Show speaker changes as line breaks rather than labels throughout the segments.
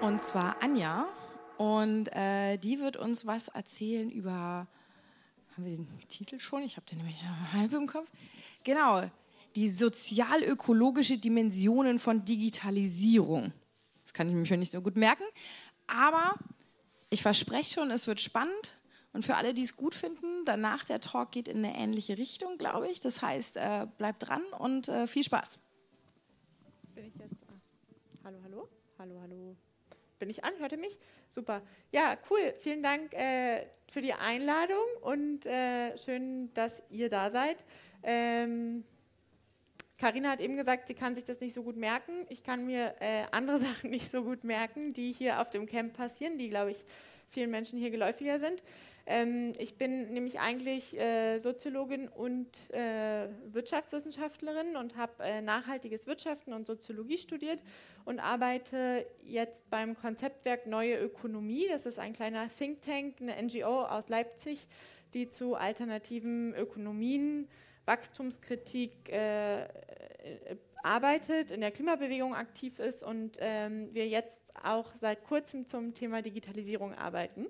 und zwar Anja. Und die wird uns was erzählen über, haben wir den Titel schon? Ich habe den nämlich halb im Kopf. Genau, die sozial-ökologische Dimensionen von Digitalisierung. Das kann ich mich schon nicht so gut merken, aber ich verspreche schon, es wird spannend. Und für alle, die es gut finden, danach der Talk geht in eine ähnliche Richtung, glaube ich. Das heißt, bleibt dran und viel Spaß.
Bin ich jetzt? Hallo, hallo? Hallo, hallo. Bin ich an? Hört ihr mich? Super. Ja, cool. Vielen Dank für die Einladung und schön, dass ihr da seid. Carina hat eben gesagt, sie kann sich das nicht so gut merken. Ich kann mir andere Sachen nicht so gut merken, die hier auf dem Camp passieren, die, glaube ich, vielen Menschen hier geläufiger sind. Ich bin nämlich eigentlich Soziologin und Wirtschaftswissenschaftlerin und habe nachhaltiges Wirtschaften und Soziologie studiert und arbeite jetzt beim Konzeptwerk Neue Ökonomie. Das ist ein kleiner Think Tank, eine NGO aus Leipzig, die zu alternativen Ökonomien, Wachstumskritik arbeitet, in der Klimabewegung aktiv ist und wir jetzt auch seit kurzem zum Thema Digitalisierung arbeiten.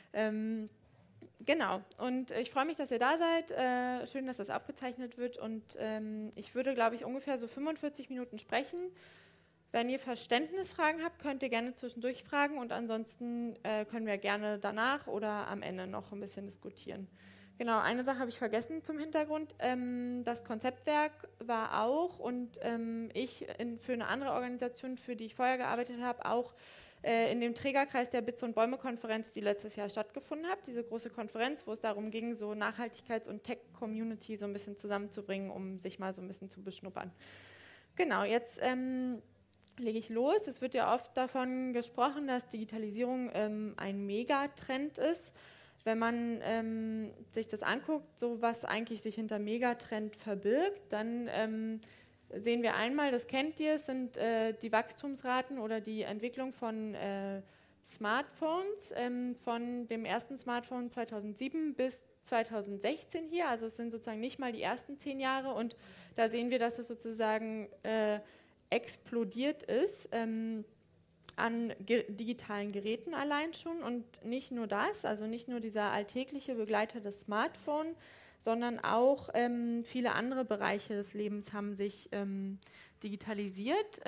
Genau, und ich freue mich, dass ihr da seid. Schön, dass das aufgezeichnet wird und ich würde, glaube ich, ungefähr so 45 Minuten sprechen. Wenn ihr Verständnisfragen habt, könnt ihr gerne zwischendurch fragen und ansonsten können wir gerne danach oder am Ende noch ein bisschen diskutieren. Genau, eine Sache habe ich vergessen zum Hintergrund. Das Konzeptwerk war auch und ich für eine andere Organisation, für die ich vorher gearbeitet habe, auch in dem Trägerkreis der Bits- und Bäume-Konferenz, die letztes Jahr stattgefunden hat. Diese große Konferenz, wo es darum ging, so Nachhaltigkeits- und Tech-Community so ein bisschen zusammenzubringen, um sich mal so ein bisschen zu beschnuppern. Genau, jetzt lege ich los. Es wird ja oft davon gesprochen, dass Digitalisierung ein Megatrend ist. Wenn man sich das anguckt, so was eigentlich sich hinter Megatrend verbirgt, dann sehen wir einmal, das kennt ihr, sind die Wachstumsraten oder die Entwicklung von Smartphones, von dem ersten Smartphone 2007 bis 2016 hier, also es sind sozusagen nicht mal die ersten 10 Jahre und da sehen wir, dass es sozusagen explodiert ist an digitalen Geräten allein schon und nicht nur das, also nicht nur dieser alltägliche Begleiter des Smartphone, sondern auch viele andere Bereiche des Lebens haben sich digitalisiert.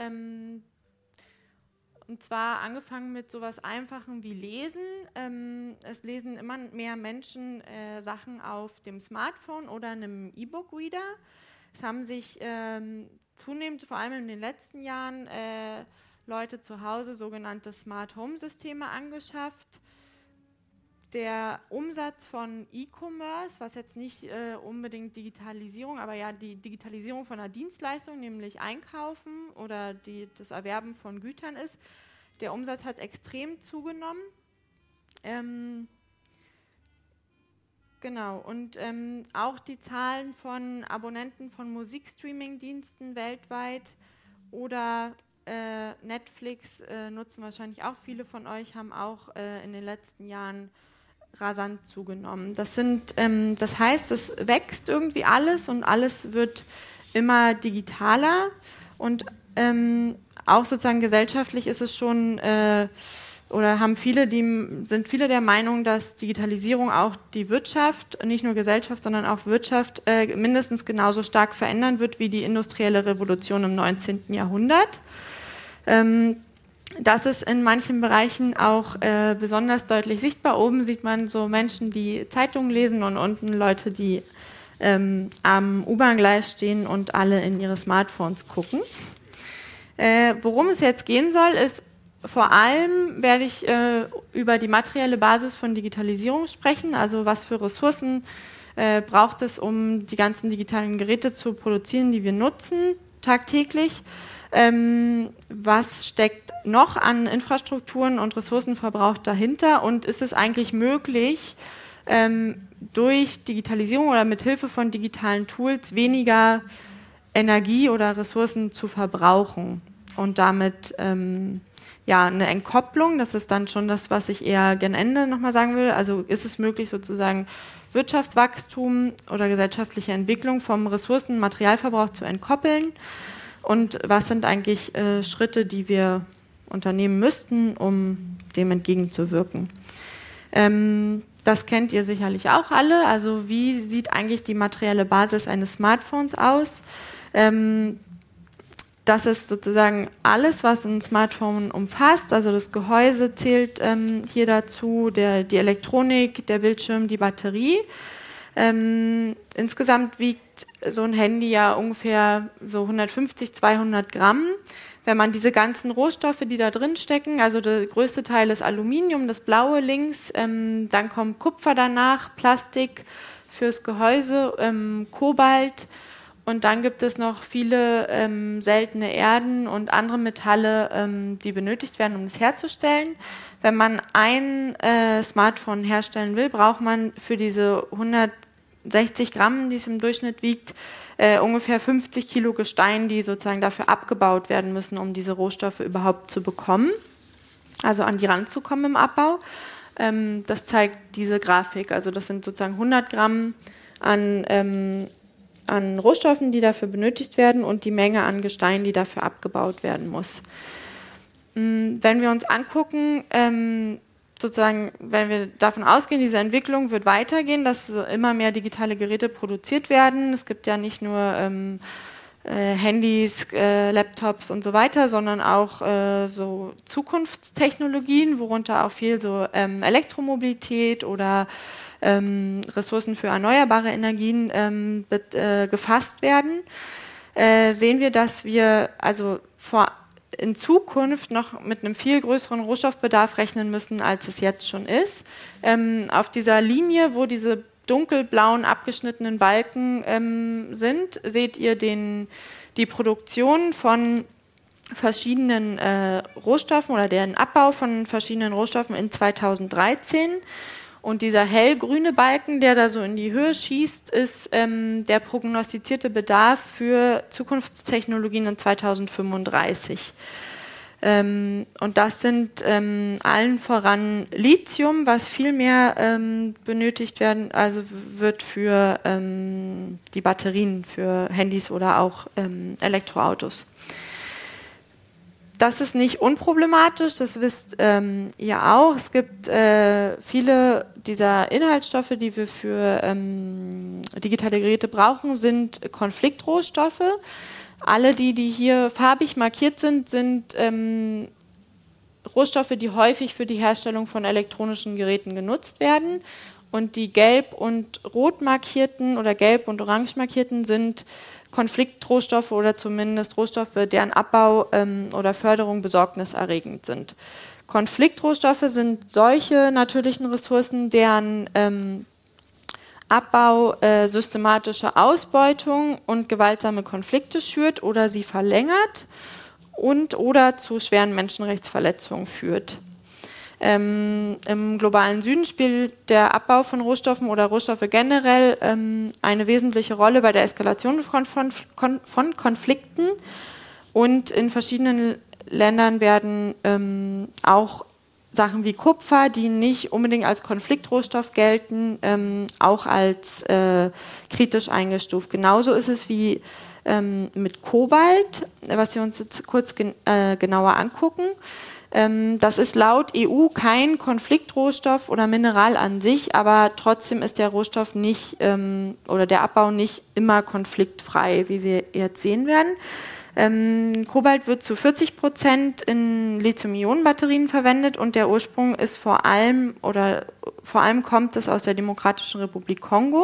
Und zwar angefangen mit sowas Einfachem wie Lesen. Es lesen immer mehr Menschen Sachen auf dem Smartphone oder einem E-Book-Reader. Es haben sich zunehmend, vor allem in den letzten Jahren, Leute zu Hause sogenannte Smart Home Systeme angeschafft. Der Umsatz von E-Commerce, was jetzt nicht unbedingt Digitalisierung, aber ja die Digitalisierung von einer Dienstleistung, nämlich Einkaufen oder das Erwerben von Gütern ist, der Umsatz hat extrem zugenommen. Genau, und auch die Zahlen von Abonnenten von Musikstreaming-Diensten weltweit oder Netflix nutzen wahrscheinlich auch viele von euch, haben auch in den letzten Jahren rasant zugenommen. Das heißt, es wächst irgendwie alles und alles wird immer digitaler und auch sozusagen gesellschaftlich ist es schon oder sind viele der Meinung, dass Digitalisierung auch die Wirtschaft, nicht nur Gesellschaft, sondern auch Wirtschaft mindestens genauso stark verändern wird wie die industrielle Revolution im 19. Jahrhundert. Das ist in manchen Bereichen auch besonders deutlich sichtbar. Oben sieht man so Menschen, die Zeitungen lesen und unten Leute, die am U-Bahn-Gleis stehen und alle in ihre Smartphones gucken. Worum es jetzt gehen soll, ist vor allem werde ich über die materielle Basis von Digitalisierung sprechen, also was für Ressourcen braucht es, um die ganzen digitalen Geräte zu produzieren, die wir nutzen tagtäglich. Was steckt noch an Infrastrukturen und Ressourcenverbrauch dahinter und ist es eigentlich möglich, durch Digitalisierung oder mit Hilfe von digitalen Tools weniger Energie oder Ressourcen zu verbrauchen und damit eine Entkopplung, das ist dann schon das, was ich eher gen Ende nochmal sagen will, also ist es möglich sozusagen Wirtschaftswachstum oder gesellschaftliche Entwicklung vom Ressourcen- und Materialverbrauch zu entkoppeln. Und was sind eigentlich Schritte, die wir unternehmen müssten, um dem entgegenzuwirken. Das kennt ihr sicherlich auch alle. Also wie sieht eigentlich die materielle Basis eines Smartphones aus? Das ist sozusagen alles, was ein Smartphone umfasst. Also das Gehäuse zählt hier dazu, die Elektronik, der Bildschirm, die Batterie. Insgesamt wiegt so ein Handy ja ungefähr so 150, 200 Gramm. Wenn man diese ganzen Rohstoffe, die da drin stecken, also der größte Teil ist Aluminium, das blaue links, dann kommt Kupfer danach, Plastik fürs Gehäuse, Kobalt und dann gibt es noch viele seltene Erden und andere Metalle, die benötigt werden, um es herzustellen. Wenn man ein Smartphone herstellen will, braucht man für diese 160 Gramm, die es im Durchschnitt wiegt, ungefähr 50 Kilo Gestein, die sozusagen dafür abgebaut werden müssen, um diese Rohstoffe überhaupt zu bekommen, also an die ranzukommen im Abbau. Das zeigt diese Grafik, also das sind sozusagen 100 Gramm an Rohstoffen, die dafür benötigt werden und die Menge an Gestein, die dafür abgebaut werden muss. Wenn wir uns angucken, sozusagen, wenn wir davon ausgehen, diese Entwicklung wird weitergehen, dass so immer mehr digitale Geräte produziert werden. Es gibt ja nicht nur Handys, Laptops und so weiter, sondern auch so Zukunftstechnologien, worunter auch viel so Elektromobilität oder Ressourcen für erneuerbare Energien gefasst werden. Sehen wir, dass wir also in Zukunft noch mit einem viel größeren Rohstoffbedarf rechnen müssen, als es jetzt schon ist. Auf dieser Linie, wo diese dunkelblauen abgeschnittenen Balken sind, seht ihr die Produktion von verschiedenen Rohstoffen oder deren Abbau von verschiedenen Rohstoffen in 2013. Und dieser hellgrüne Balken, der da so in die Höhe schießt, ist der prognostizierte Bedarf für Zukunftstechnologien in 2035. Und das sind allen voran Lithium, was viel mehr benötigt wird für die Batterien für Handys oder auch Elektroautos. Das ist nicht unproblematisch, das wisst ihr auch. Es gibt viele dieser Inhaltsstoffe, die wir für digitale Geräte brauchen, sind Konfliktrohstoffe. Alle die hier farbig markiert sind Rohstoffe, die häufig für die Herstellung von elektronischen Geräten genutzt werden. Und die gelb und rot markierten oder gelb und orange markierten sind Konfliktrohstoffe oder zumindest Rohstoffe, deren Abbau oder Förderung besorgniserregend sind. Konfliktrohstoffe sind solche natürlichen Ressourcen, deren Abbau systematische Ausbeutung und gewaltsame Konflikte schürt oder sie verlängert und oder zu schweren Menschenrechtsverletzungen führt. Im globalen Süden spielt der Abbau von Rohstoffen oder Rohstoffe generell eine wesentliche Rolle bei der Eskalation von Konflikten und in verschiedenen Ländern werden auch Sachen wie Kupfer, die nicht unbedingt als Konfliktrohstoff gelten, auch als kritisch eingestuft. Genauso ist es wie mit Kobalt, was wir uns jetzt kurz genauer angucken. Das ist laut EU kein Konfliktrohstoff oder Mineral an sich, aber trotzdem ist der Rohstoff nicht oder der Abbau nicht immer konfliktfrei, wie wir jetzt sehen werden. Kobalt wird zu 40% in Lithium-Ionen-Batterien verwendet und der Ursprung ist vor allem kommt es aus der Demokratischen Republik Kongo.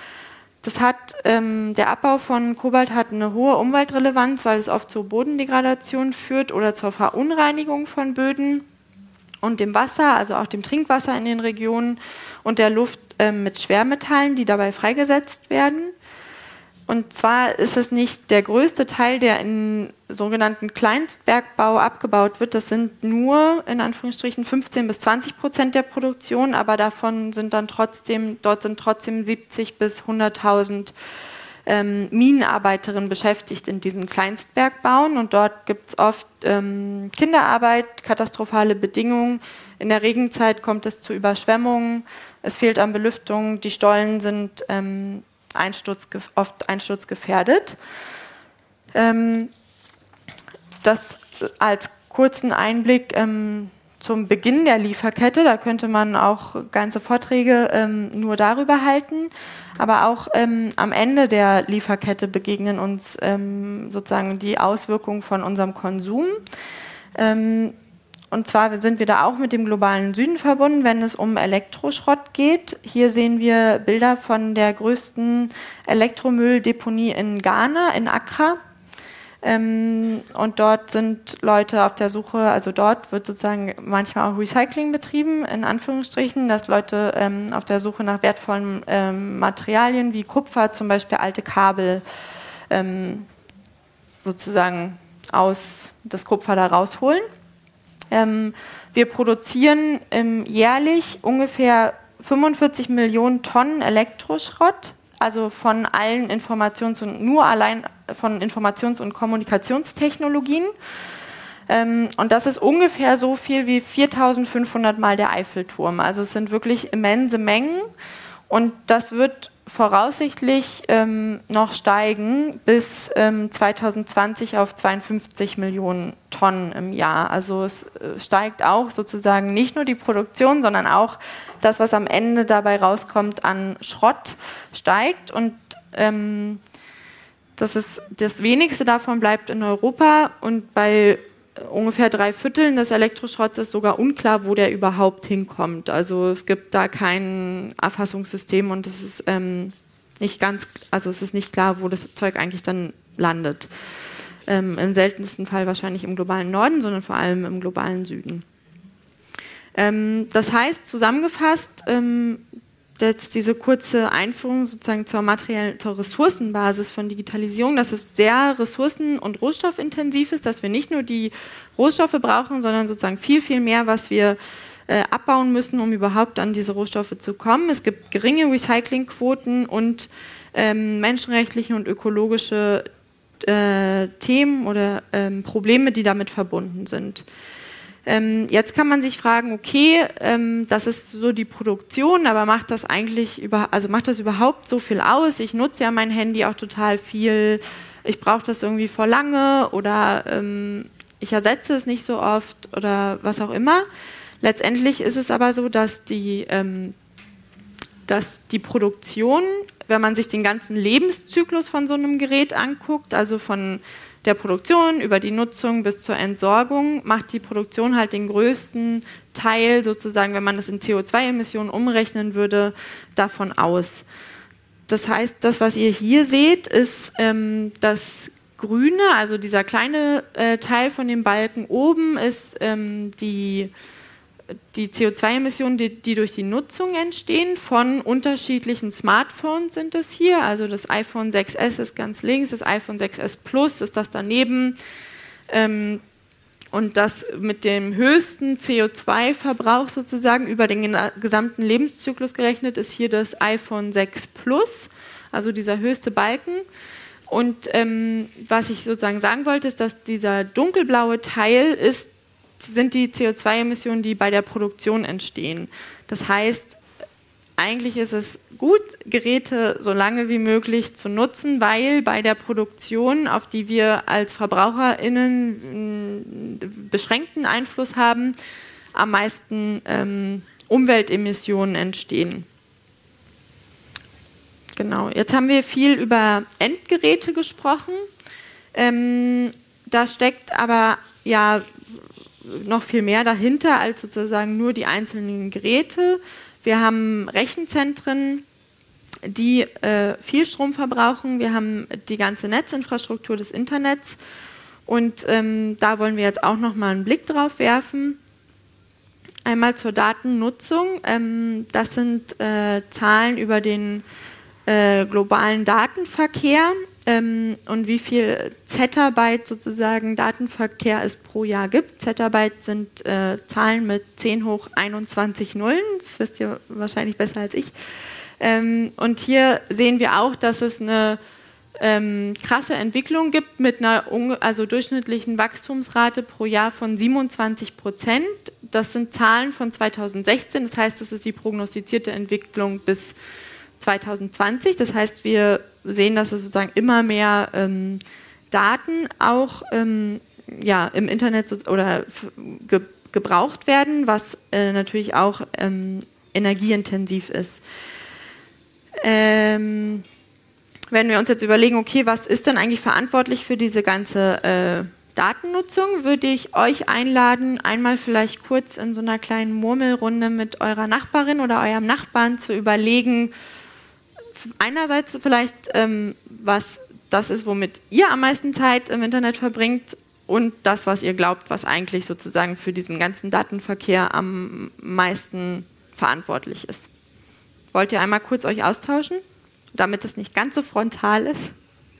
Der Abbau von Kobalt hat eine hohe Umweltrelevanz, weil es oft zur Bodendegradation führt oder zur Verunreinigung von Böden und dem Wasser, also auch dem Trinkwasser in den Regionen und der Luft mit Schwermetallen, die dabei freigesetzt werden. Und zwar ist es nicht der größte Teil, der in sogenannten Kleinstbergbau abgebaut wird. Das sind nur, in Anführungsstrichen, 15-20% der Produktion, aber davon sind dann trotzdem 70 bis 100.000 Minenarbeiterinnen beschäftigt in diesen Kleinstbergbauen. Und dort gibt es oft Kinderarbeit, katastrophale Bedingungen. In der Regenzeit kommt es zu Überschwemmungen, es fehlt an Belüftung, die Stollen sind oft einsturzgefährdet. Das als kurzen Einblick zum Beginn der Lieferkette. Da könnte man auch ganze Vorträge nur darüber halten. Aber auch am Ende der Lieferkette begegnen uns sozusagen die Auswirkungen von unserem Konsum. Und zwar sind wir da auch mit dem globalen Süden verbunden, wenn es um Elektroschrott geht. Hier sehen wir Bilder von der größten Elektromülldeponie in Ghana, in Accra. Und dort sind Leute auf der Suche, also dort wird sozusagen manchmal auch Recycling betrieben, in Anführungsstrichen, dass Leute auf der Suche nach wertvollen Materialien wie Kupfer, zum Beispiel alte Kabel, sozusagen aus das Kupfer da rausholen. Wir produzieren jährlich ungefähr 45 Millionen Tonnen Elektroschrott, also von allen nur allein von Informations- und Kommunikationstechnologien. Und das ist ungefähr so viel wie 4.500 Mal der Eiffelturm. Also es sind wirklich immense Mengen und das wird voraussichtlich noch steigen bis 2020 auf 52 Millionen Tonnen im Jahr. Also es steigt auch sozusagen nicht nur die Produktion, sondern auch das, was am Ende dabei rauskommt an Schrott, steigt. Und das wenigste davon bleibt in Europa und bei ungefähr 3/4 des Elektroschrotts ist sogar unklar, wo der überhaupt hinkommt. Also es gibt da kein Erfassungssystem und es ist es ist nicht klar, wo das Zeug eigentlich dann landet. Im seltensten Fall wahrscheinlich im globalen Norden, sondern vor allem im globalen Süden. Das heißt, zusammengefasst, jetzt diese kurze Einführung sozusagen zur Ressourcenbasis von Digitalisierung, dass es sehr ressourcen- und rohstoffintensiv ist, dass wir nicht nur die Rohstoffe brauchen, sondern sozusagen viel, viel mehr, was wir abbauen müssen, um überhaupt an diese Rohstoffe zu kommen. Es gibt geringe Recyclingquoten und menschenrechtliche und ökologische Themen oder Probleme, die damit verbunden sind. Jetzt kann man sich fragen, okay, das ist so die Produktion, aber macht das überhaupt so viel aus? Ich nutze ja mein Handy auch total viel, ich brauche das irgendwie vor lange oder ich ersetze es nicht so oft oder was auch immer. Letztendlich ist es aber so, dass die Produktion, wenn man sich den ganzen Lebenszyklus von so einem Gerät anguckt, also von der Produktion über die Nutzung bis zur Entsorgung, macht die Produktion halt den größten Teil sozusagen, wenn man das in CO2-Emissionen umrechnen würde, davon aus. Das heißt, das, was ihr hier seht, ist das Grüne, also dieser kleine Teil von dem Balken oben ist die CO2-Emissionen, die durch die Nutzung entstehen, von unterschiedlichen Smartphones sind es hier. Also das iPhone 6S ist ganz links, das iPhone 6S Plus ist das daneben. Und das mit dem höchsten CO2-Verbrauch sozusagen über den gesamten Lebenszyklus gerechnet ist hier das iPhone 6 Plus, also dieser höchste Balken. Und was ich sozusagen sagen wollte, ist, dass dieser dunkelblaue Teil sind die CO2-Emissionen, die bei der Produktion entstehen. Das heißt, eigentlich ist es gut, Geräte so lange wie möglich zu nutzen, weil bei der Produktion, auf die wir als VerbraucherInnen beschränkten Einfluss haben, am meisten Umweltemissionen entstehen. Genau, jetzt haben wir viel über Endgeräte gesprochen. Da steckt aber ja noch viel mehr dahinter als sozusagen nur die einzelnen Geräte. Wir haben Rechenzentren, die viel Strom verbrauchen. Wir haben die ganze Netzinfrastruktur des Internets und da wollen wir jetzt auch noch mal einen Blick drauf werfen. Einmal zur Datennutzung. Das sind Zahlen über den globalen Datenverkehr und wie viel Zettabyte sozusagen Datenverkehr es pro Jahr gibt. Zettabyte sind Zahlen mit 10 hoch 21 Nullen, das wisst ihr wahrscheinlich besser als ich. Und hier sehen wir auch, dass es eine krasse Entwicklung gibt mit einer durchschnittlichen Wachstumsrate pro Jahr von 27%. Das sind Zahlen von 2016, das heißt, das ist die prognostizierte Entwicklung bis 2020. Das heißt, wir sehen, dass es sozusagen immer mehr Daten auch ja, im Internet oder gebraucht werden, was natürlich auch energieintensiv ist. Wenn wir uns jetzt überlegen, okay, was ist denn eigentlich verantwortlich für diese ganze Datennutzung, würde ich euch einladen, einmal vielleicht kurz in so einer kleinen Murmelrunde mit eurer Nachbarin oder eurem Nachbarn zu überlegen, einerseits vielleicht, was das ist, womit ihr am meisten Zeit im Internet verbringt und das, was ihr glaubt, was eigentlich sozusagen für diesen ganzen Datenverkehr am meisten verantwortlich ist. Wollt ihr einmal kurz euch austauschen, damit es nicht ganz so frontal ist?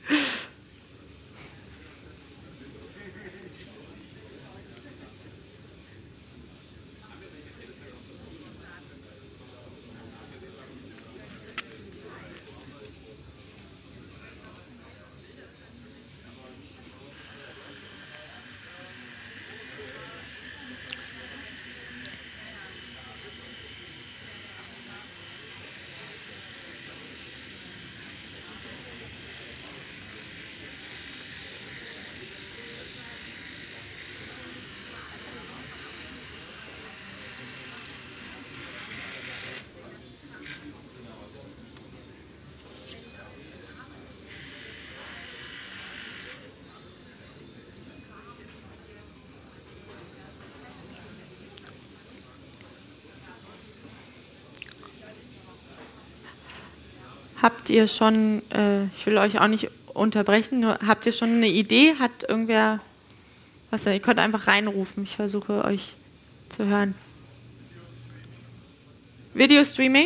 Habt ihr schon, ich will euch auch nicht unterbrechen, nur habt ihr schon eine Idee? Hat irgendwer, ihr könnt einfach reinrufen, ich versuche euch zu hören. Videostreaming?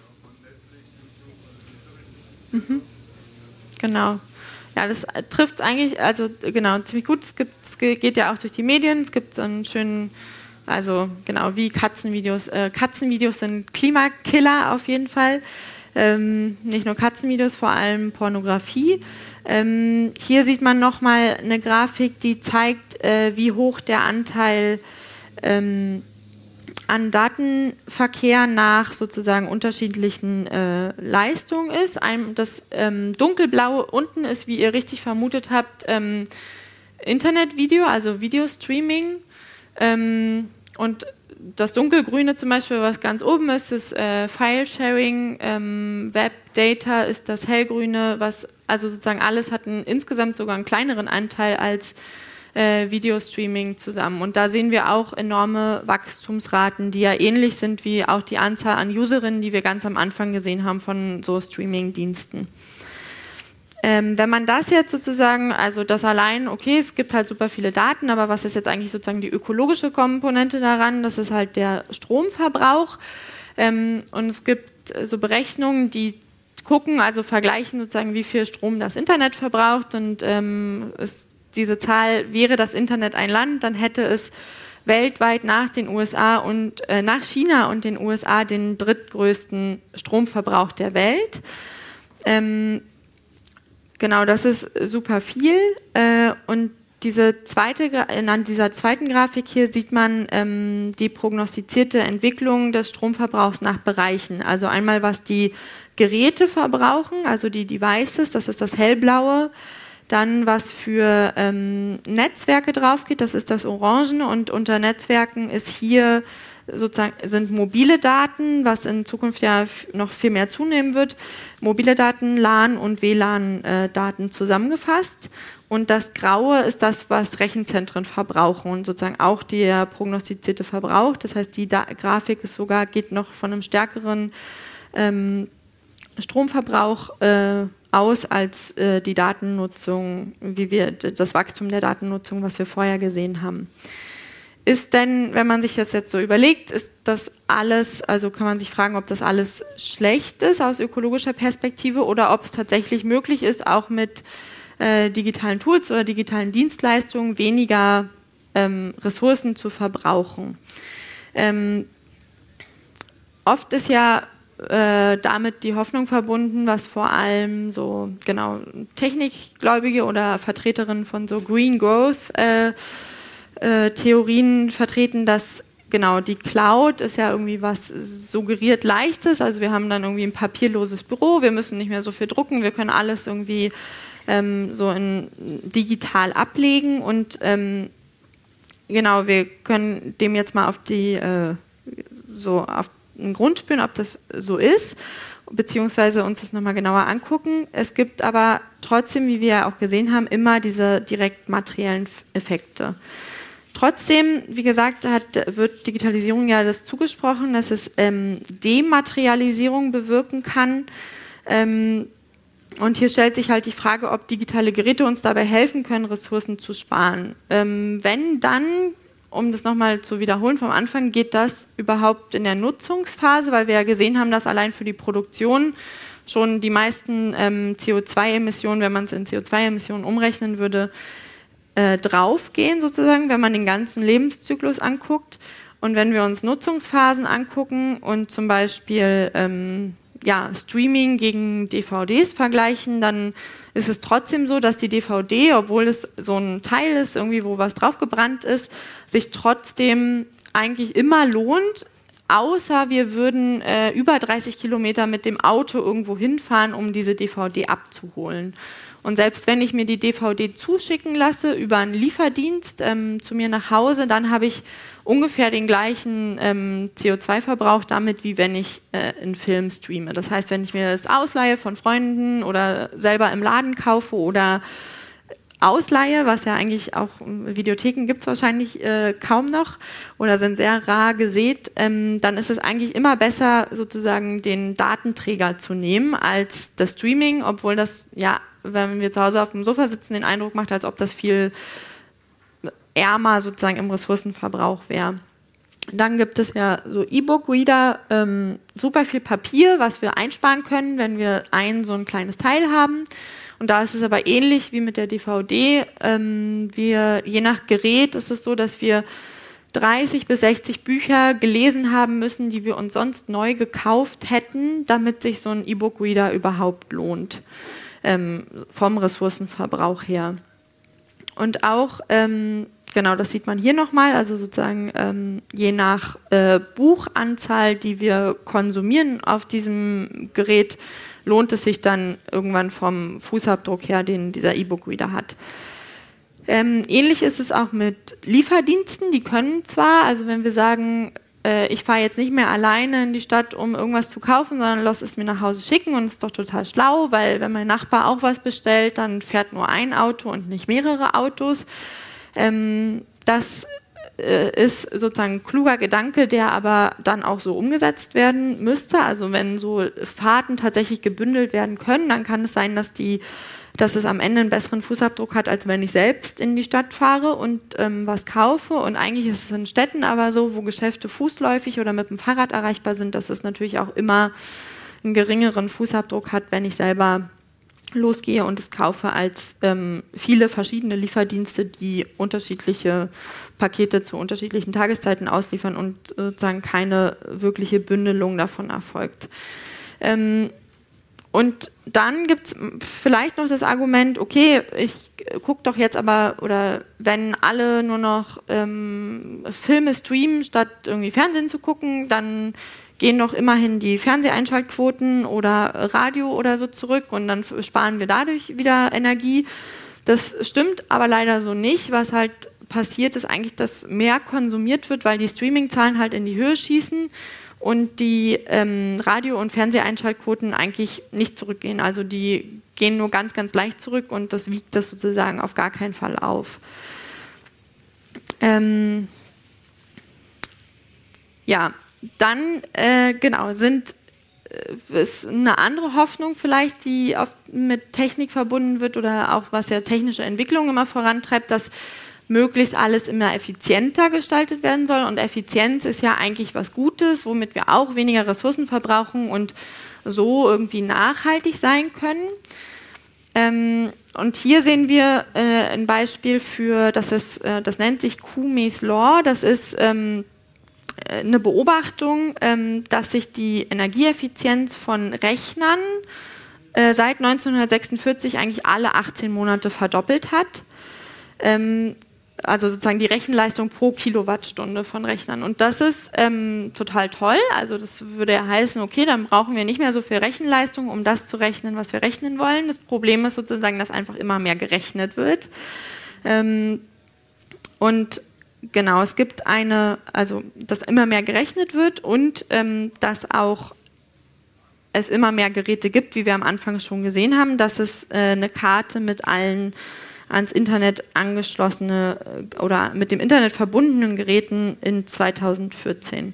Genau. Ja, das trifft es eigentlich, also genau, ziemlich gut. Es geht ja auch durch die Medien, es gibt so einen schönen, also genau, wie Katzenvideos. Katzenvideos sind Klimakiller auf jeden Fall. Nicht nur Katzenvideos, vor allem Pornografie. Hier sieht man nochmal eine Grafik, die zeigt, wie hoch der Anteil an Datenverkehr nach sozusagen unterschiedlichen Leistungen ist. Das dunkelblaue unten ist, wie ihr richtig vermutet habt, Internetvideo, also Videostreaming. Und das dunkelgrüne zum Beispiel, was ganz oben ist, ist File-Sharing, Web-Data ist das hellgrüne, also sozusagen alles hat insgesamt sogar einen kleineren Anteil als Videostreaming zusammen. Und da sehen wir auch enorme Wachstumsraten, die ja ähnlich sind wie auch die Anzahl an Userinnen, die wir ganz am Anfang gesehen haben von so Streaming-Diensten. Wenn man das jetzt sozusagen, also das allein, okay, es gibt halt super viele Daten, aber was ist jetzt eigentlich sozusagen die ökologische Komponente daran? Das ist halt der Stromverbrauch. Und es gibt so Berechnungen, die gucken, also vergleichen sozusagen, wie viel Strom das Internet verbraucht. Und diese Zahl, wäre das Internet ein Land, dann hätte es weltweit nach den USA und nach China und den USA den drittgrößten Stromverbrauch der Welt. Genau, das ist super viel. Und an dieser zweiten Grafik hier sieht man die prognostizierte Entwicklung des Stromverbrauchs nach Bereichen. Also einmal, was die Geräte verbrauchen, also die Devices, das ist das hellblaue. Dann, was für Netzwerke drauf geht, das ist das Orange. Und unter Netzwerken ist hier sozusagen sind mobile Daten, was in Zukunft ja noch viel mehr zunehmen wird. Mobile Daten, LAN und WLAN-Daten zusammengefasst. Und das Graue ist das, was Rechenzentren verbrauchen und sozusagen auch der prognostizierte Verbrauch. Das heißt, die Grafik ist geht noch von einem stärkeren Stromverbrauch aus als die Datennutzung, das Wachstum der Datennutzung, was wir vorher gesehen haben. Ist denn, wenn man sich das jetzt so überlegt, ist das alles, also kann man sich fragen, ob das alles schlecht ist aus ökologischer Perspektive oder ob es tatsächlich möglich ist, auch mit digitalen Tools oder digitalen Dienstleistungen weniger Ressourcen zu verbrauchen. Oft ist ja damit die Hoffnung verbunden, was vor allem so genau Technikgläubige oder Vertreterinnen von so Green Growth Theorien vertreten, dass genau die Cloud ist ja irgendwie was suggeriert Leichtes, also wir haben dann irgendwie ein papierloses Büro, wir müssen nicht mehr so viel drucken, wir können alles irgendwie so digital ablegen. Und genau, wir können dem jetzt mal auf den Grund spüren, ob das so ist, beziehungsweise uns das nochmal genauer angucken. Es gibt aber trotzdem, wie wir ja auch gesehen haben, immer diese direkt materiellen Effekte. Trotzdem, wie gesagt, wird Digitalisierung ja das zugesprochen, dass es Dematerialisierung bewirken kann. Und hier stellt sich halt die Frage, ob digitale Geräte uns dabei helfen können, Ressourcen zu sparen. Wenn dann, um das nochmal zu wiederholen vom Anfang, geht das überhaupt in der Nutzungsphase, weil wir ja gesehen haben, dass allein für die Produktion schon die meisten CO2-Emissionen, wenn man es in CO2-Emissionen umrechnen würde, draufgehen sozusagen, wenn man den ganzen Lebenszyklus anguckt. Und wenn wir uns Nutzungsphasen angucken und zum Beispiel Streaming gegen DVDs vergleichen, dann ist es trotzdem so, dass die DVD, obwohl es so ein Teil ist, irgendwie wo was draufgebrannt ist, sich trotzdem eigentlich immer lohnt, außer wir würden über 30 Kilometer mit dem Auto irgendwo hinfahren, um diese DVD abzuholen. Und selbst wenn ich mir die DVD zuschicken lasse über einen Lieferdienst zu mir nach Hause, dann habe ich ungefähr den gleichen CO2-Verbrauch damit, wie wenn ich einen Film streame. Das heißt, wenn ich mir das ausleihe von Freunden oder selber im Laden kaufe oder ausleihe, was ja eigentlich auch Videotheken gibt es wahrscheinlich kaum noch oder sind sehr rar gesät, dann ist es eigentlich immer besser, sozusagen den Datenträger zu nehmen als das Streaming, obwohl das ja, wenn wir zu Hause auf dem Sofa sitzen, den Eindruck macht, als ob das viel ärmer sozusagen im Ressourcenverbrauch wäre. Dann gibt es ja so E-Book-Reader, super viel Papier, was wir einsparen können, wenn wir so ein kleines Teil haben. Und da ist es aber ähnlich wie mit der DVD. Je nach Gerät ist es so, dass wir 30 bis 60 Bücher gelesen haben müssen, die wir uns sonst neu gekauft hätten, damit sich so ein E-Book-Reader überhaupt lohnt, vom Ressourcenverbrauch her. Und auch, genau, das sieht man hier nochmal, also sozusagen je nach Buchanzahl, die wir konsumieren auf diesem Gerät, lohnt es sich dann irgendwann vom Fußabdruck her, den dieser E-Book-Reader hat. Ähnlich ist es auch mit Lieferdiensten, die können zwar, also wenn wir sagen, ich fahre jetzt nicht mehr alleine in die Stadt, um irgendwas zu kaufen, sondern lass es mir nach Hause schicken und ist doch total schlau, weil wenn mein Nachbar auch was bestellt, dann fährt nur ein Auto und nicht mehrere Autos. Das ist sozusagen ein kluger Gedanke, der aber dann auch so umgesetzt werden müsste. Also wenn so Fahrten tatsächlich gebündelt werden können, dann kann es sein, dass es am Ende einen besseren Fußabdruck hat, als wenn ich selbst in die Stadt fahre und was kaufe. Und eigentlich ist es in Städten aber so, wo Geschäfte fußläufig oder mit dem Fahrrad erreichbar sind, dass es natürlich auch immer einen geringeren Fußabdruck hat, wenn ich selber losgehe und es kaufe, als viele verschiedene Lieferdienste, die unterschiedliche Pakete zu unterschiedlichen Tageszeiten ausliefern und sozusagen keine wirkliche Bündelung davon erfolgt. Und dann gibt es vielleicht noch das Argument, okay, ich gucke doch jetzt aber, oder wenn alle nur noch Filme streamen, statt irgendwie Fernsehen zu gucken, dann gehen doch immerhin die Fernseheinschaltquoten oder Radio oder so zurück und dann sparen wir dadurch wieder Energie. Das stimmt aber leider so nicht. Was halt passiert, ist eigentlich, dass mehr konsumiert wird, weil die Streaming-Zahlen halt in die Höhe schießen und die Radio- und Fernseheinschaltquoten eigentlich nicht zurückgehen. Also die gehen nur ganz, ganz leicht zurück und das wiegt das sozusagen auf gar keinen Fall auf. Ja, dann genau ist eine andere Hoffnung vielleicht, die oft mit Technik verbunden wird oder auch was ja technische Entwicklung immer vorantreibt, dass möglichst alles immer effizienter gestaltet werden soll. Und Effizienz ist ja eigentlich was Gutes, womit wir auch weniger Ressourcen verbrauchen und so irgendwie nachhaltig sein können. Und hier sehen wir ein Beispiel für, das nennt sich Kuhmes Law. Das ist eine Beobachtung, dass sich die Energieeffizienz von Rechnern seit 1946 eigentlich alle 18 Monate verdoppelt hat. also sozusagen die Rechenleistung pro Kilowattstunde von Rechnern. Und das ist total toll. Also das würde ja heißen, okay, dann brauchen wir nicht mehr so viel Rechenleistung, um das zu rechnen, was wir rechnen wollen. Das Problem ist sozusagen, dass einfach immer mehr gerechnet wird. Und genau, es gibt also dass immer mehr gerechnet wird und dass auch es immer mehr Geräte gibt, wie wir am Anfang schon gesehen haben, dass es eine Karte mit allen ans Internet angeschlossene oder mit dem Internet verbundenen Geräten in 2014.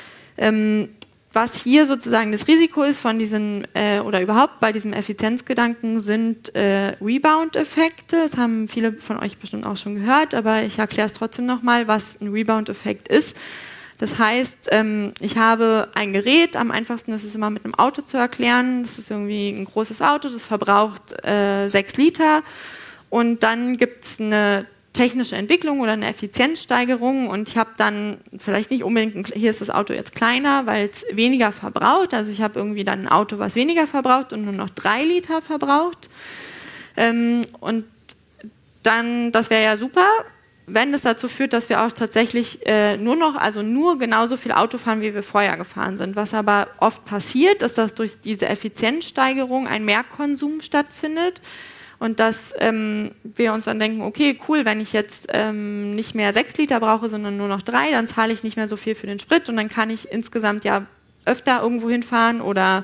Was hier sozusagen das Risiko ist von diesen oder überhaupt bei diesem Effizienzgedanken sind Rebound-Effekte. Das haben viele von euch bestimmt auch schon gehört, aber ich erkläre es trotzdem nochmal, was ein Rebound-Effekt ist. Das heißt, ich habe ein Gerät, am einfachsten ist es immer mit einem Auto zu erklären. Das ist irgendwie ein großes Auto, das verbraucht 6 Liter und dann gibt es eine technische Entwicklung oder eine Effizienzsteigerung und ich habe dann vielleicht nicht unbedingt, hier ist das Auto jetzt kleiner, weil es weniger verbraucht. Also ich habe irgendwie dann ein Auto, was weniger verbraucht und nur noch 3 Liter verbraucht. Und dann, das wäre ja super, wenn das dazu führt, dass wir auch tatsächlich nur genauso viel Auto fahren, wie wir vorher gefahren sind. Was aber oft passiert, ist, dass durch diese Effizienzsteigerung ein Mehrkonsum stattfindet und dass wir uns dann denken, okay, cool, wenn ich jetzt nicht mehr 6 Liter brauche, sondern nur noch 3, dann zahle ich nicht mehr so viel für den Sprit und dann kann ich insgesamt ja öfter irgendwo hinfahren oder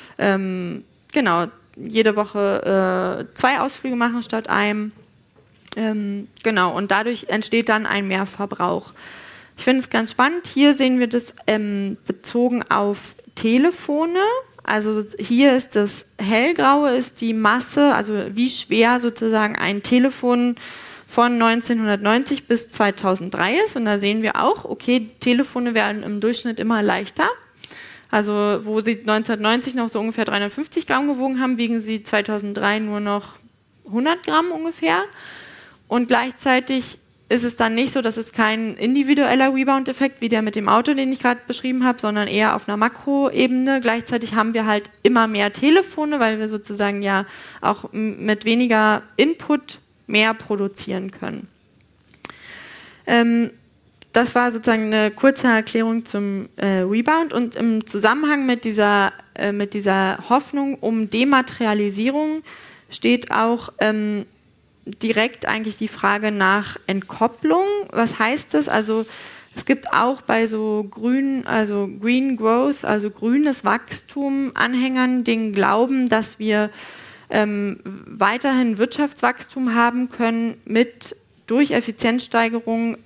jede Woche 2 Ausflüge machen statt einem. Genau, und dadurch entsteht dann ein Mehrverbrauch. Ich finde es ganz spannend. Hier sehen wir das bezogen auf Telefone. Also hier ist das hellgraue, ist die Masse, also wie schwer sozusagen ein Telefon von 1990 bis 2003 ist. Und da sehen wir auch, okay, Telefone werden im Durchschnitt immer leichter. Also wo sie 1990 noch so ungefähr 350 Gramm gewogen haben, wiegen sie 2003 nur noch 100 Gramm ungefähr. Und gleichzeitig ist es dann nicht so, dass es kein individueller Rebound-Effekt wie der mit dem Auto, den ich gerade beschrieben habe, sondern eher auf einer Makroebene. Gleichzeitig haben wir halt immer mehr Telefone, weil wir sozusagen ja auch mit weniger Input mehr produzieren können. Das war sozusagen eine kurze Erklärung zum Rebound und im Zusammenhang mit dieser Hoffnung um Dematerialisierung steht auch direkt eigentlich die Frage nach Entkopplung. Was heißt das? Also es gibt auch bei so Green Growth, also grünes Wachstum Anhängern den Glauben, dass wir weiterhin Wirtschaftswachstum haben können durch Effizienzsteigerung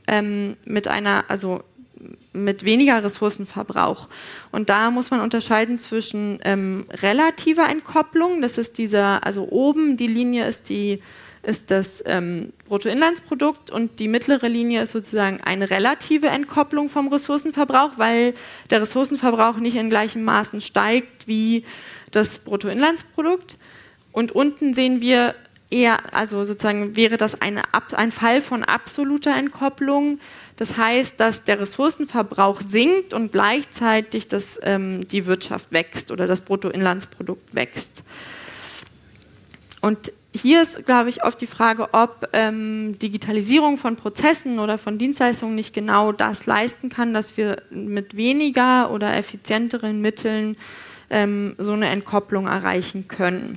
mit weniger Ressourcenverbrauch. Und da muss man unterscheiden zwischen relativer Entkopplung, das ist oben die Linie ist das Bruttoinlandsprodukt und die mittlere Linie ist sozusagen eine relative Entkopplung vom Ressourcenverbrauch, weil der Ressourcenverbrauch nicht in gleichem Maßen steigt wie das Bruttoinlandsprodukt. Und unten sehen wir eher, also sozusagen wäre das ein Fall von absoluter Entkopplung. Das heißt, dass der Ressourcenverbrauch sinkt und gleichzeitig die Wirtschaft wächst oder das Bruttoinlandsprodukt wächst. Und hier ist, glaube ich, oft die Frage, ob Digitalisierung von Prozessen oder von Dienstleistungen nicht genau das leisten kann, dass wir mit weniger oder effizienteren Mitteln so eine Entkopplung erreichen können.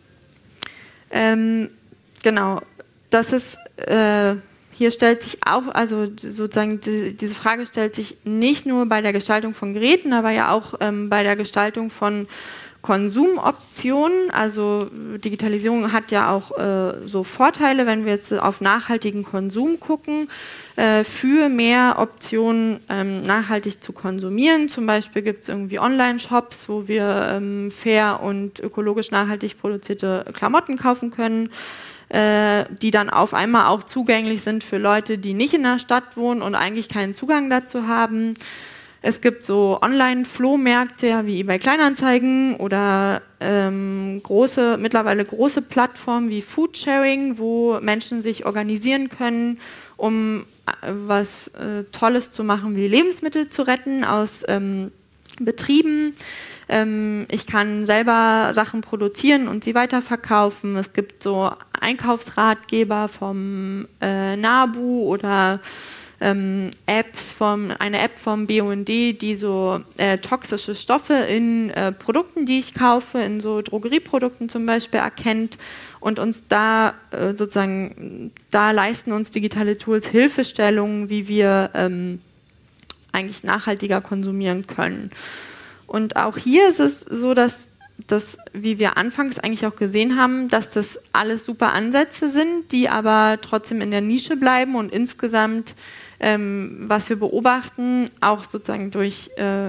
Genau, das ist, hier stellt sich auch, also sozusagen diese Frage stellt sich nicht nur bei der Gestaltung von Geräten, aber ja auch bei der Gestaltung von Konsumoptionen. Also Digitalisierung hat ja auch so Vorteile, wenn wir jetzt auf nachhaltigen Konsum gucken, für mehr Optionen nachhaltig zu konsumieren. Zum Beispiel gibt es irgendwie Online-Shops, wo wir fair und ökologisch nachhaltig produzierte Klamotten kaufen können, die dann auf einmal auch zugänglich sind für Leute, die nicht in der Stadt wohnen und eigentlich keinen Zugang dazu haben. Es gibt so Online-Flohmärkte ja, wie eBay Kleinanzeigen oder mittlerweile große Plattformen wie Foodsharing, wo Menschen sich organisieren können, um was Tolles zu machen, wie Lebensmittel zu retten aus Betrieben. Ich kann selber Sachen produzieren und sie weiterverkaufen. Es gibt so Einkaufsratgeber vom NABU oder eine App vom BUND, die so toxische Stoffe in Produkten, die ich kaufe, in so Drogerieprodukten zum Beispiel erkennt und uns da da leisten uns digitale Tools Hilfestellungen, wie wir eigentlich nachhaltiger konsumieren können. Und auch hier ist es so, dass wie wir anfangs eigentlich auch gesehen haben, dass das alles super Ansätze sind, die aber trotzdem in der Nische bleiben und insgesamt was wir beobachten, auch sozusagen durch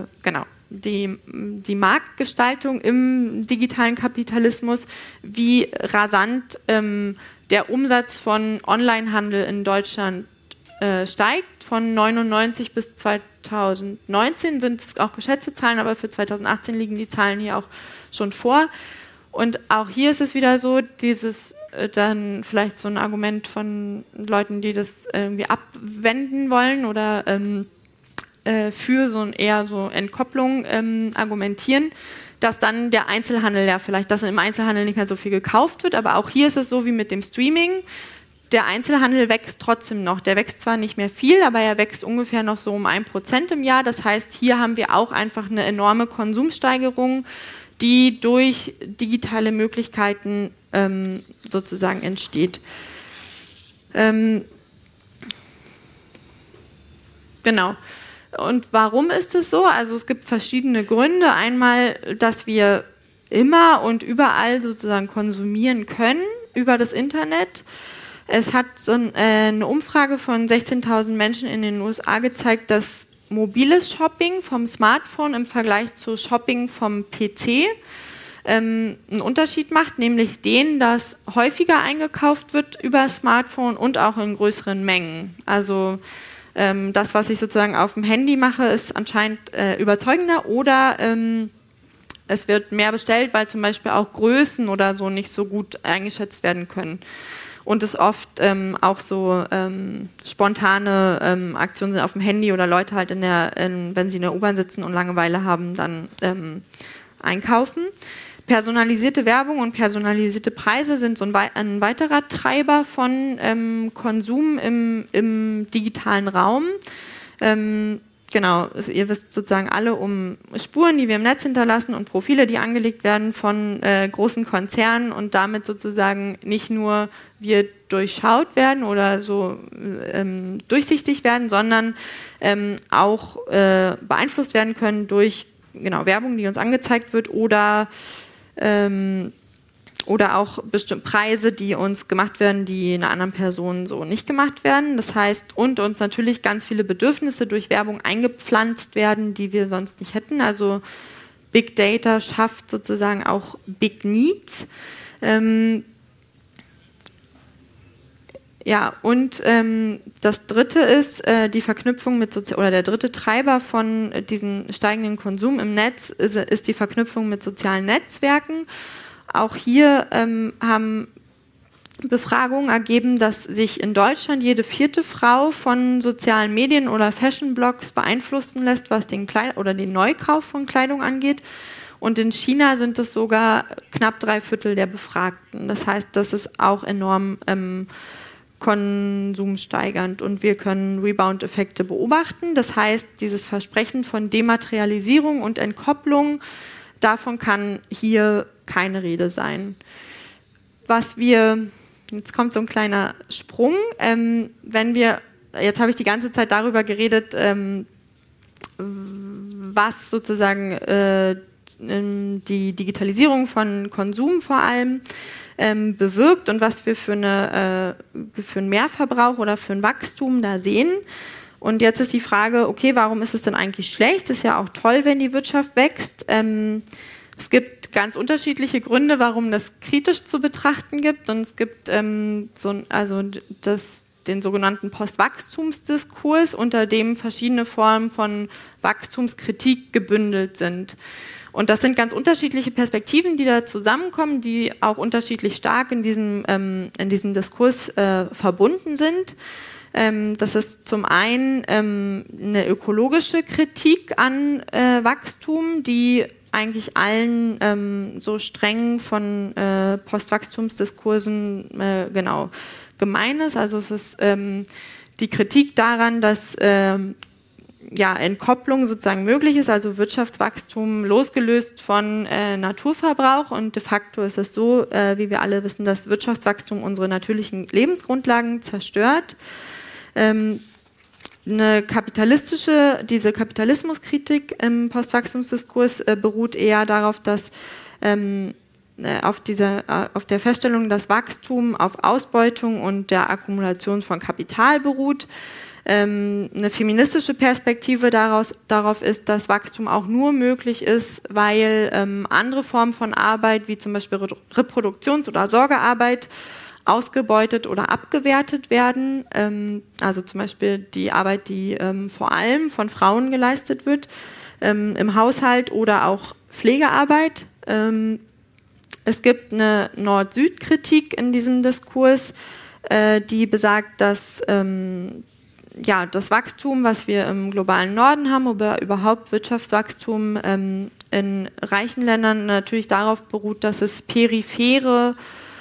die Marktgestaltung im digitalen Kapitalismus, wie rasant der Umsatz von Onlinehandel in Deutschland steigt. Von 99 bis 2019 sind es auch geschätzte Zahlen, aber für 2018 liegen die Zahlen hier auch schon vor. Und auch hier ist es wieder so, dieses dann vielleicht so ein Argument von Leuten, die das irgendwie abwenden wollen oder für eher so Entkopplung argumentieren, dass dann der Einzelhandel dass im Einzelhandel nicht mehr so viel gekauft wird, aber auch hier ist es so wie mit dem Streaming, der Einzelhandel wächst trotzdem noch. Der wächst zwar nicht mehr viel, aber er wächst ungefähr noch so um 1% im Jahr. Das heißt, hier haben wir auch einfach eine enorme Konsumsteigerung, die durch digitale Möglichkeiten sozusagen entsteht. Genau. Und warum ist es so? Also es gibt verschiedene Gründe. Einmal, dass wir immer und überall sozusagen konsumieren können über das Internet. Es hat eine Umfrage von 16.000 Menschen in den USA gezeigt, dass mobiles Shopping vom Smartphone im Vergleich zu Shopping vom PC einen Unterschied macht, nämlich den, dass häufiger eingekauft wird über Smartphone und auch in größeren Mengen. Also das, was ich sozusagen auf dem Handy mache, ist anscheinend überzeugender oder es wird mehr bestellt, weil zum Beispiel auch Größen oder so nicht so gut eingeschätzt werden können. Und es oft auch so spontane Aktionen sind auf dem Handy oder Leute halt wenn sie in der U-Bahn sitzen und Langeweile haben, dann einkaufen. Personalisierte Werbung und personalisierte Preise sind so ein weiterer Treiber von Konsum im digitalen Raum. Genau, ihr wisst sozusagen alle um Spuren, die wir im Netz hinterlassen und Profile, die angelegt werden von großen Konzernen und damit sozusagen nicht nur wir durchschaut werden oder so durchsichtig werden, sondern auch beeinflusst werden können durch Werbung, die uns angezeigt wird oder auch bestimmte Preise, die uns gemacht werden, die einer anderen Person so nicht gemacht werden. Das heißt, und uns natürlich ganz viele Bedürfnisse durch Werbung eingepflanzt werden, die wir sonst nicht hätten. Also Big Data schafft sozusagen auch Big Needs. Das dritte ist die Verknüpfung der dritte Treiber von diesem steigenden Konsum im Netz ist die Verknüpfung mit sozialen Netzwerken. Auch hier haben Befragungen ergeben, dass sich in Deutschland jede 4. Frau von sozialen Medien oder Fashion-Blogs beeinflussen lässt, was den Neukauf von Kleidung angeht. Und in China sind es sogar knapp 3/4 der Befragten. Das heißt, das ist auch enorm konsumsteigernd und wir können Rebound-Effekte beobachten. Das heißt, dieses Versprechen von Dematerialisierung und Entkopplung, davon kann hier keine Rede sein. Jetzt kommt so ein kleiner Sprung, jetzt habe ich die ganze Zeit darüber geredet, was sozusagen die Digitalisierung von Konsum vor allem bewirkt und was wir für einen Mehrverbrauch oder für ein Wachstum da sehen. Und jetzt ist die Frage, okay, warum ist es denn eigentlich schlecht? Es ist ja auch toll, wenn die Wirtschaft wächst. Es gibt ganz unterschiedliche Gründe, warum das kritisch zu betrachten gibt. Und es gibt den sogenannten Postwachstumsdiskurs, unter dem verschiedene Formen von Wachstumskritik gebündelt sind. Und das sind ganz unterschiedliche Perspektiven, die da zusammenkommen, die auch unterschiedlich stark in diesem Diskurs verbunden sind. Das ist zum einen eine ökologische Kritik an Wachstum, die
eigentlich allen so Strängen von Postwachstumsdiskursen genau gemein ist. Also es ist die Kritik daran, dass Entkopplung sozusagen möglich ist, also Wirtschaftswachstum losgelöst von Naturverbrauch, und de facto ist es so, wie wir alle wissen, dass Wirtschaftswachstum unsere natürlichen Lebensgrundlagen zerstört. Diese Kapitalismuskritik im Postwachstumsdiskurs beruht eher darauf, dass auf der Feststellung, dass Wachstum auf Ausbeutung und der Akkumulation von Kapital beruht. Eine feministische Perspektive darauf ist, dass Wachstum auch nur möglich ist, weil andere Formen von Arbeit, wie zum Beispiel Reproduktions- oder Sorgearbeit, ausgebeutet oder abgewertet werden. Also zum Beispiel die Arbeit, die vor allem von Frauen geleistet wird, im Haushalt, oder auch Pflegearbeit. Es gibt eine Nord-Süd-Kritik in diesem Diskurs, die besagt, dass das Wachstum, was wir im globalen Norden haben, oder überhaupt Wirtschaftswachstum in reichen Ländern natürlich darauf beruht, dass es periphere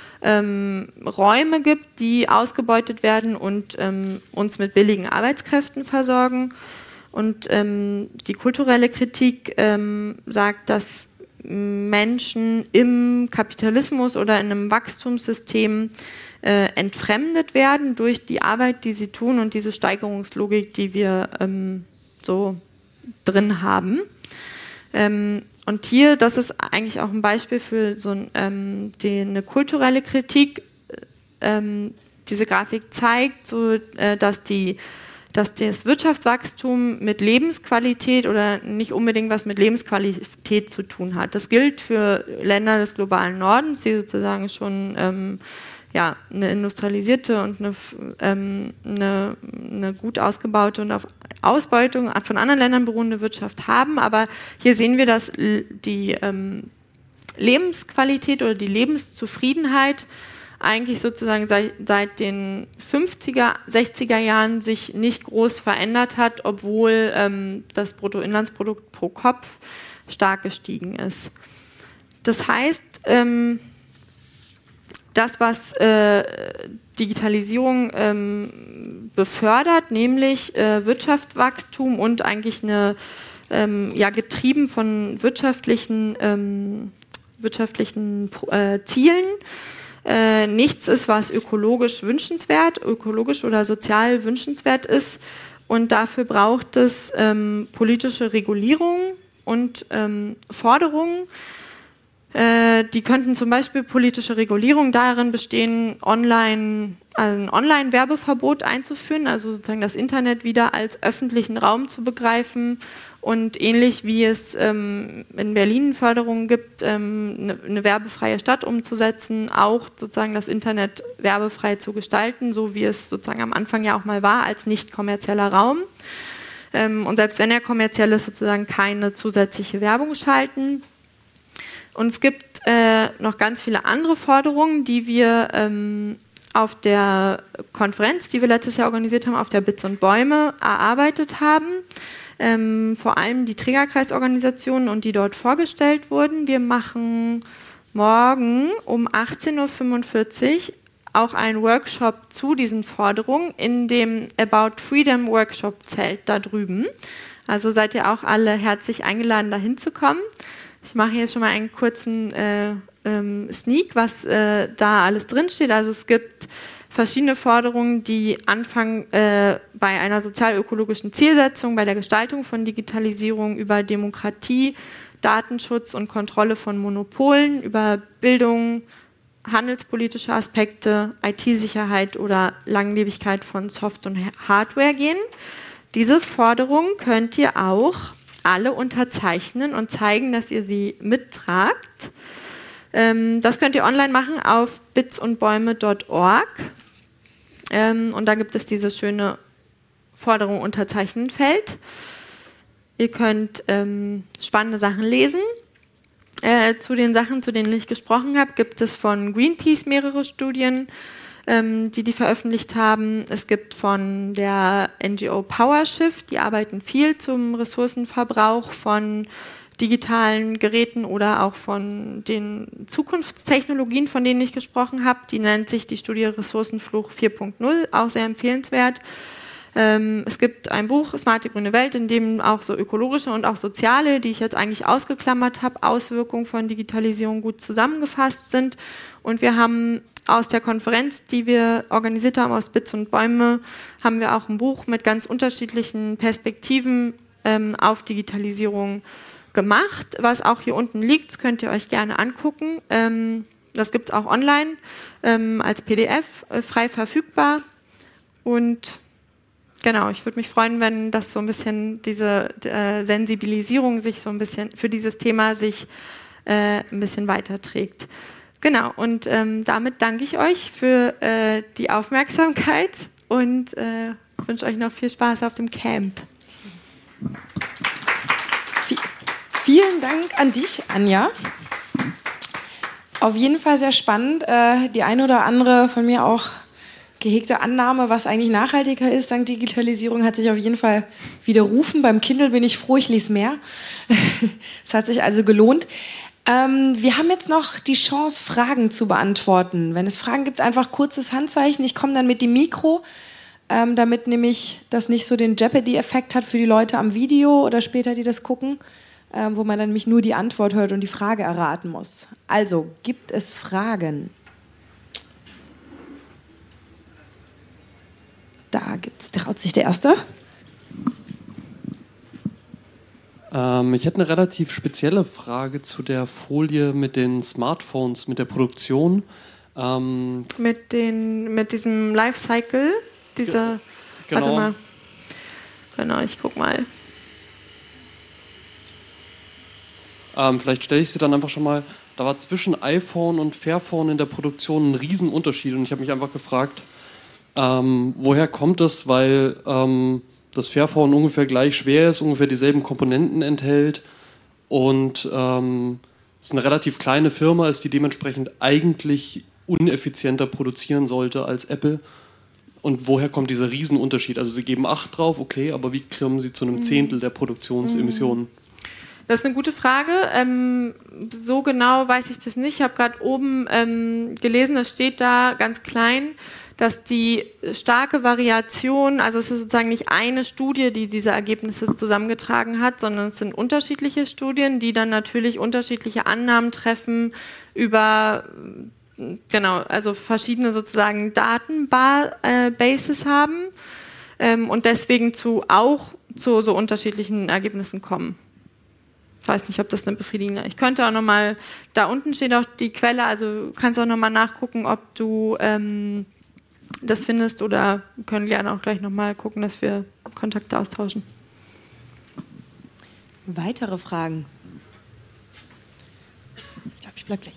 Räume gibt, die ausgebeutet werden und uns mit billigen Arbeitskräften versorgen. Und die kulturelle Kritik sagt, dass Menschen im Kapitalismus oder in einem Wachstumssystem entfremdet werden durch die Arbeit, die sie tun, und diese Steigerungslogik, die wir so drin haben. Und hier, das ist eigentlich auch ein Beispiel für so eine kulturelle Kritik. Diese Grafik zeigt, so, dass das Wirtschaftswachstum mit Lebensqualität oder nicht unbedingt was mit Lebensqualität zu tun hat. Das gilt für Länder des globalen Nordens, die sozusagen schon eine industrialisierte und eine gut ausgebaute und auf Ausbeutung von anderen Ländern beruhende Wirtschaft haben. Aber hier sehen wir, dass die Lebensqualität oder die Lebenszufriedenheit eigentlich sozusagen seit den 50er, 60er Jahren sich nicht groß verändert hat, obwohl das Bruttoinlandsprodukt pro Kopf stark gestiegen ist. Das heißt, das, was Digitalisierung befördert, nämlich Wirtschaftswachstum und eigentlich getrieben von wirtschaftlichen Zielen, nichts ist, was ökologisch oder sozial wünschenswert ist, und dafür braucht es politische Regulierung und Forderungen. Die könnten zum Beispiel politische Regulierung darin bestehen, ein Online-Werbeverbot einzuführen, also sozusagen das Internet wieder als öffentlichen Raum zu begreifen, und ähnlich wie es in Berlin Förderungen gibt, eine werbefreie Stadt umzusetzen, auch sozusagen das Internet werbefrei zu gestalten, so wie es sozusagen am Anfang ja auch mal war, als nicht kommerzieller Raum. Und selbst wenn er kommerziell ist, sozusagen keine zusätzliche Werbung schalten. Und es gibt noch ganz viele andere Forderungen, die wir auf der Konferenz, die wir letztes Jahr organisiert haben, auf der Bits und Bäume erarbeitet haben. Vor allem die Trägerkreisorganisationen, und die dort vorgestellt wurden. Wir machen morgen um 18.45 Uhr auch einen Workshop zu diesen Forderungen in dem About Freedom Workshop Zelt da drüben. Also seid ihr auch alle herzlich eingeladen, da hinzukommen. Ich mache hier schon mal einen kurzen Sneak, was da alles drinsteht. Also es gibt verschiedene Forderungen, die anfangen bei einer sozial-ökologischen Zielsetzung, bei der Gestaltung von Digitalisierung, über Demokratie, Datenschutz und Kontrolle von Monopolen, über Bildung, handelspolitische Aspekte, IT-Sicherheit oder Langlebigkeit von Soft- und Hardware gehen. Diese Forderungen könnt ihr auch alle unterzeichnen und zeigen, dass ihr sie mittragt. Das könnt ihr online machen auf bitsundbäume.org. Und da gibt es diese schöne Forderung unterzeichnen Feld. Ihr könnt spannende Sachen lesen. Zu den Sachen, zu denen ich gesprochen habe, gibt es von Greenpeace mehrere Studien, die veröffentlicht haben. Es gibt von der NGO PowerShift, die arbeiten viel zum Ressourcenverbrauch von digitalen Geräten oder auch von den Zukunftstechnologien, von denen ich gesprochen habe. Die nennt sich die Studie Ressourcenfluch 4.0, auch sehr empfehlenswert. Es gibt ein Buch, Smart die grüne Welt, in dem auch so ökologische und auch soziale, die ich jetzt eigentlich ausgeklammert habe, Auswirkungen von Digitalisierung gut zusammengefasst sind. Und wir haben aus der Konferenz, die wir organisiert haben, aus Bits und Bäume, haben wir auch ein Buch mit ganz unterschiedlichen Perspektiven auf Digitalisierung gemacht, was auch hier unten liegt. Das könnt ihr euch gerne angucken. Das gibt es auch online als PDF, frei verfügbar. Und genau, ich würde mich freuen, wenn das so ein bisschen, diese Sensibilisierung sich so ein bisschen für dieses Thema sich ein bisschen weiterträgt. Genau, und damit danke ich euch für die Aufmerksamkeit und wünsche euch noch viel Spaß auf dem Camp.
Vielen Dank an dich, Anja. Auf jeden Fall sehr spannend. Die eine oder andere von mir auch gehegte Annahme, was eigentlich nachhaltiger ist dank Digitalisierung, hat sich auf jeden Fall widerrufen. Beim Kindle bin ich froh, ich lese mehr. Es hat sich also gelohnt. Wir haben jetzt noch die Chance, Fragen zu beantworten. Wenn es Fragen gibt, einfach kurzes Handzeichen. Ich komme dann mit dem Mikro, damit nämlich das nicht so den Jeopardy-Effekt hat für die Leute am Video oder später, die das gucken, wo man dann nämlich nur die Antwort hört und die Frage erraten muss. Also, gibt es Fragen? Da traut sich der Erste.
Ich hätte eine relativ spezielle Frage zu der Folie mit den Smartphones, mit der Produktion.
Mit diesem Lifecycle,
Genau.
Warte mal. Genau, ich guck mal.
Vielleicht stelle ich sie dann einfach schon mal. Da war zwischen iPhone und Fairphone in der Produktion ein Riesenunterschied und ich habe mich einfach gefragt, woher kommt das, weil das Fairphone ungefähr gleich schwer ist, ungefähr dieselben Komponenten enthält und es eine relativ kleine Firma ist, die dementsprechend eigentlich uneffizienter produzieren sollte als Apple. Und woher kommt dieser Riesenunterschied? Also sie geben 8 drauf, okay, aber wie kommen sie zu einem Zehntel der Produktionsemissionen?
Das ist eine gute Frage. So genau weiß ich das nicht. Ich habe gerade oben gelesen, das steht da ganz klein, dass die starke Variation, also es ist sozusagen nicht eine Studie, die diese Ergebnisse zusammengetragen hat, sondern es sind unterschiedliche Studien, die dann natürlich unterschiedliche Annahmen treffen über, genau, also verschiedene sozusagen Datenbases haben und deswegen auch zu so unterschiedlichen Ergebnissen kommen. Ich weiß nicht, ob das eine befriedigende. Ich könnte auch nochmal, da unten steht auch die Quelle, also kannst auch nochmal nachgucken, ob du das findest oder können gerne auch gleich nochmal gucken, dass wir Kontakte austauschen.
Weitere Fragen? Ich glaube, ich bleibe gleich.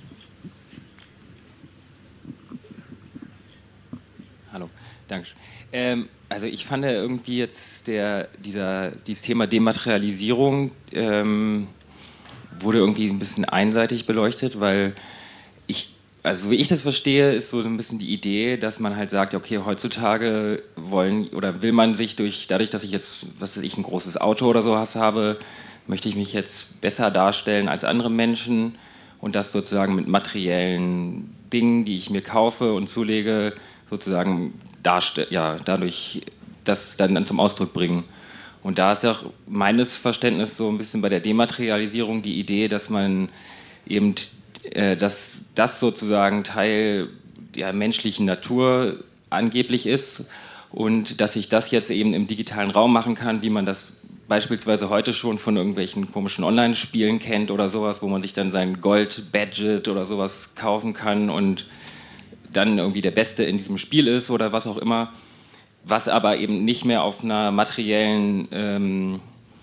Hallo, danke. Also ich fand irgendwie jetzt dieses Thema Dematerialisierung wurde irgendwie ein bisschen einseitig beleuchtet, weil also wie ich das verstehe, ist so ein bisschen die Idee, dass man halt sagt, okay, heutzutage will man sich dadurch, dass ich jetzt, was weiß ich, ein großes Auto oder sowas habe, möchte ich mich jetzt besser darstellen als andere Menschen und das sozusagen mit materiellen Dingen, die ich mir kaufe und zulege, sozusagen dadurch das dann zum Ausdruck bringen. Und da ist ja auch meines Verständnisses so ein bisschen bei der Dematerialisierung die Idee, dass man eben dass das sozusagen Teil der menschlichen Natur angeblich ist und dass ich das jetzt eben im digitalen Raum machen kann, wie man das beispielsweise heute schon von irgendwelchen komischen Online-Spielen kennt oder sowas, wo man sich dann sein Gold-Badget oder sowas kaufen kann und dann irgendwie der Beste in diesem Spiel ist oder was auch immer, was aber eben nicht mehr auf einer materiellen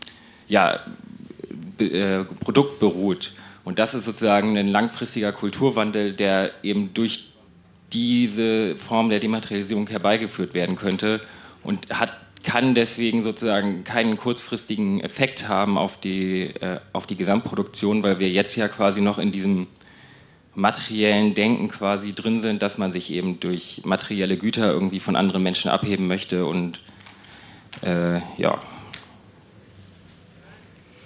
Produkt beruht. Und das ist sozusagen ein langfristiger Kulturwandel, der eben durch diese Form der Dematerialisierung herbeigeführt werden könnte und kann deswegen sozusagen keinen kurzfristigen Effekt haben auf die Gesamtproduktion, weil wir jetzt ja quasi noch in diesem materiellen Denken quasi drin sind, dass man sich eben durch materielle Güter irgendwie von anderen Menschen abheben möchte und ja.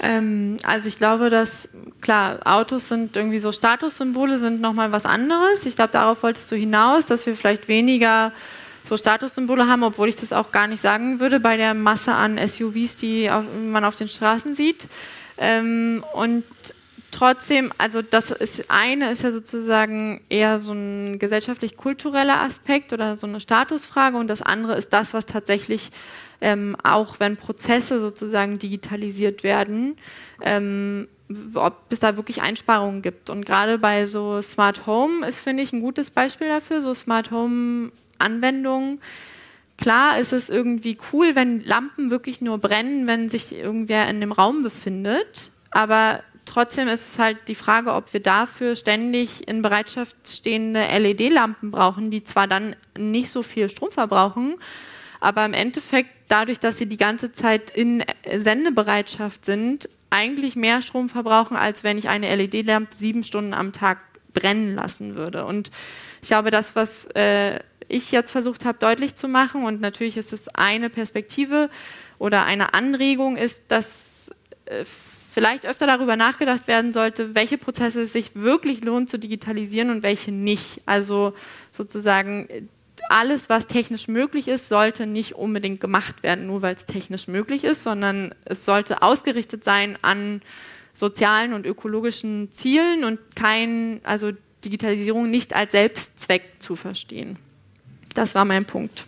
Also ich glaube, dass, klar, Autos sind irgendwie so Statussymbole, sind nochmal was anderes. Ich glaube, darauf wolltest du hinaus, dass wir vielleicht weniger so Statussymbole haben, obwohl ich das auch gar nicht sagen würde bei der Masse an SUVs, die man auf den Straßen sieht. Und trotzdem, also das ist ja sozusagen eher so ein gesellschaftlich-kultureller Aspekt oder so eine Statusfrage und das andere ist das, was tatsächlich auch wenn Prozesse sozusagen digitalisiert werden, ob es da wirklich Einsparungen gibt. Und gerade bei so Smart Home ist, finde ich, ein gutes Beispiel dafür, so Smart Home Anwendungen. Klar ist es irgendwie cool, wenn Lampen wirklich nur brennen, wenn sich irgendwer in dem Raum befindet, aber trotzdem ist es halt die Frage, ob wir dafür ständig in Bereitschaft stehende LED-Lampen brauchen, die zwar dann nicht so viel Strom verbrauchen, aber im Endeffekt, dadurch, dass sie die ganze Zeit in Sendebereitschaft sind, eigentlich mehr Strom verbrauchen, als wenn ich eine LED-Lampe 7 Stunden am Tag brennen lassen würde. Und ich glaube, das, was ich jetzt versucht habe, deutlich zu machen, und natürlich ist es eine Perspektive oder eine Anregung, ist, dass vielleicht öfter darüber nachgedacht werden sollte, welche Prozesse es sich wirklich lohnt zu digitalisieren und welche nicht. Also sozusagen alles, was technisch möglich ist, sollte nicht unbedingt gemacht werden, nur weil es technisch möglich ist, sondern es sollte ausgerichtet sein an sozialen und ökologischen Zielen und also Digitalisierung nicht als Selbstzweck zu verstehen. Das war mein Punkt.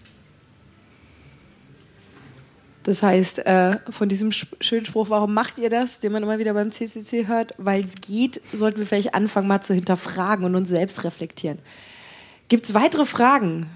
Das heißt, von diesem schönen Spruch, warum macht ihr das, den man immer wieder beim CCC hört, weil es geht, sollten wir vielleicht anfangen, mal zu hinterfragen und uns selbst reflektieren. Gibt es weitere Fragen?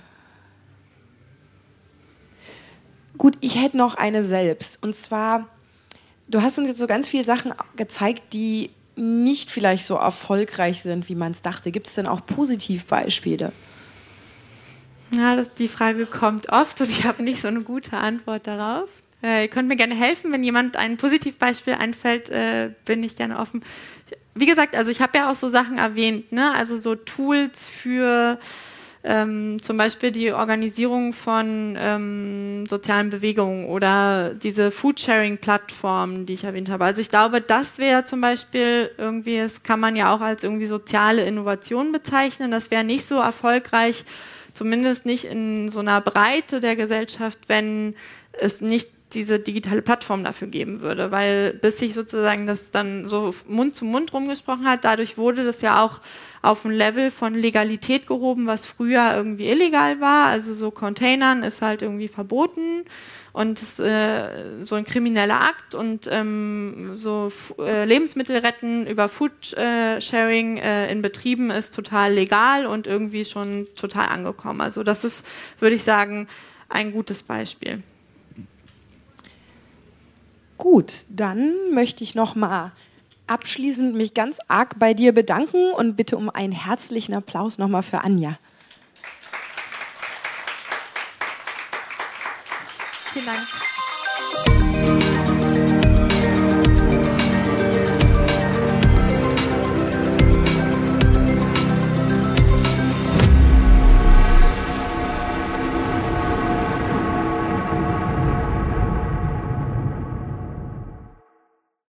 Gut, ich hätte noch eine selbst. Und zwar, du hast uns jetzt so ganz viele Sachen gezeigt, die nicht vielleicht so erfolgreich sind, wie man es dachte. Gibt es denn auch Positivbeispiele?
Ja, die Frage kommt oft und ich habe nicht so eine gute Antwort darauf. Ihr könnt mir gerne helfen, wenn jemand ein Positivbeispiel einfällt, bin ich gerne offen. Wie gesagt, also ich habe ja auch so Sachen erwähnt, ne? Also so Tools für zum Beispiel die Organisierung von sozialen Bewegungen oder diese Foodsharing-Plattformen, die ich erwähnt habe. Also ich glaube, das wäre zum Beispiel irgendwie, das kann man ja auch als irgendwie soziale Innovation bezeichnen, das wäre nicht so erfolgreich, zumindest nicht in so einer Breite der Gesellschaft, wenn es nicht diese digitale Plattform dafür geben würde, weil bis sich sozusagen das dann so Mund zu Mund rumgesprochen hat, dadurch wurde das ja auch auf ein Level von Legalität gehoben, was früher irgendwie illegal war, also so Containern ist halt irgendwie verboten und ist so ein krimineller Akt und so Lebensmittel retten über Foodsharing in Betrieben ist total legal und irgendwie schon total angekommen. Also das ist, würde ich sagen, ein gutes Beispiel.
Gut, dann möchte ich noch mal abschließend mich ganz arg bei dir bedanken und bitte um einen herzlichen Applaus nochmal für Anja.
Vielen Dank.